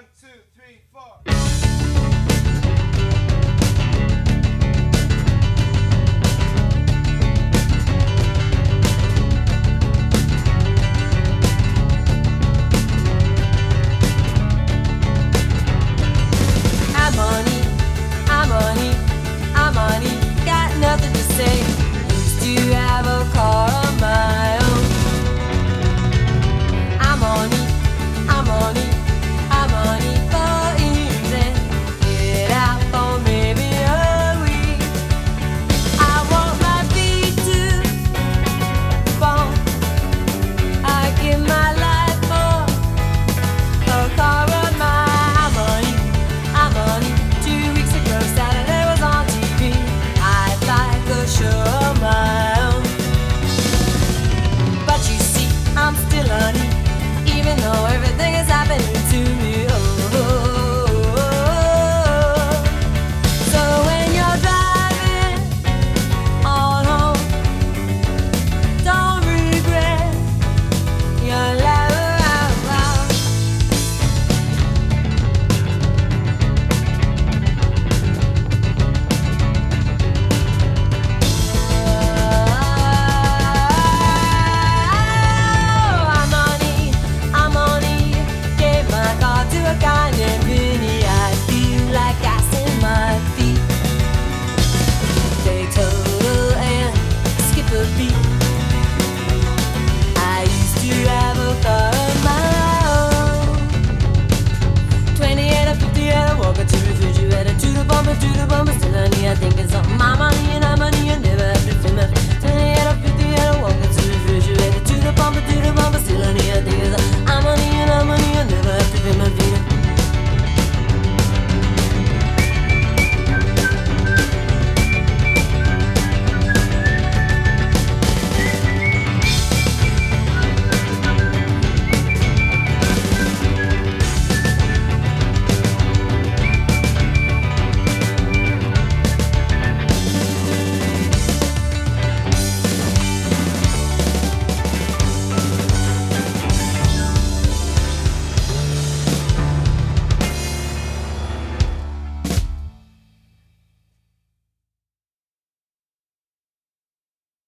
1, 2, 3, 4. I'm honey, got nothing to say. Used to have a car of my own. I'm honey for easy. Get out for maybe a week. I want my feet to fall. I give my life for a car of mine. I'm honey. 2 weeks ago, Saturday was on TV. I'd like a show of my own. But you see, I'm still honey, even though everything is happening to me. So when you're driving on home, don't regret your life. I'm honey, gave my car to a guy.